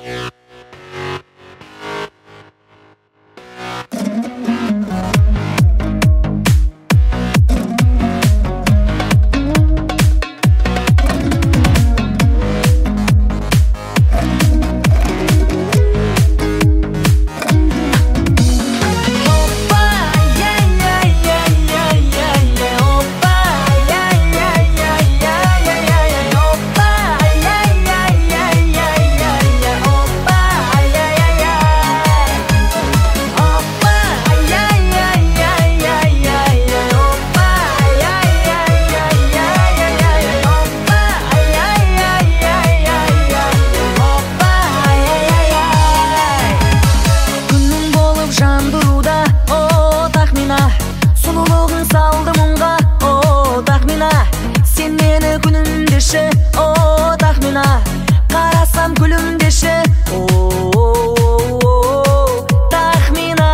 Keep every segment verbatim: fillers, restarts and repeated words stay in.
О, тахмина, қарасам күлімдеші. О, тахмина.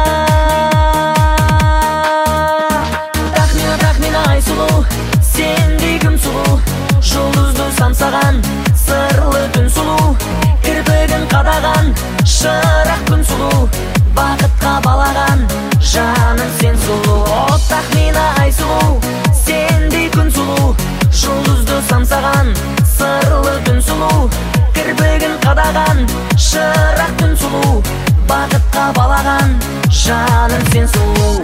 Тахмина, тахмина, ай сұлу, сендей күн сұлу, жұлдызды самсаған, сырлы түн сұлу, кірпігін қадаған, шырақ күн сұлу, бақытқа балаған, жаным сен сұлу. О, тахмина, ай сұлу, сендей күн сұлу, жұлдызды самсаған, сырлы түн сұлу, кірпігін қадаған, шырақ күн сұлу, бақытқа балаған, жаным сен сұлу.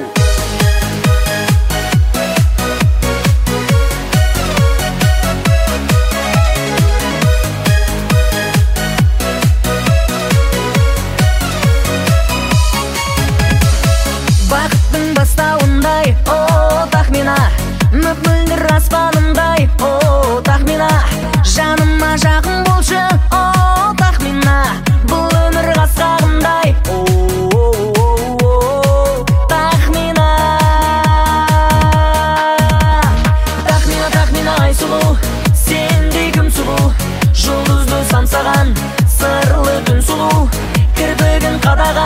Бақыттың бастауындай, о, тахмина, мөп-мөлдір аспанымдай, о, тахмина, жаныма жақын болшы, о, тахмина, бұл өмір қасқағындай, о, тахмина. Тахмина, тахмина, ай сұлу, сендей күн сұлу, жұлдызды самсаған, сырлы түн сұлу, кірпігін қадаған,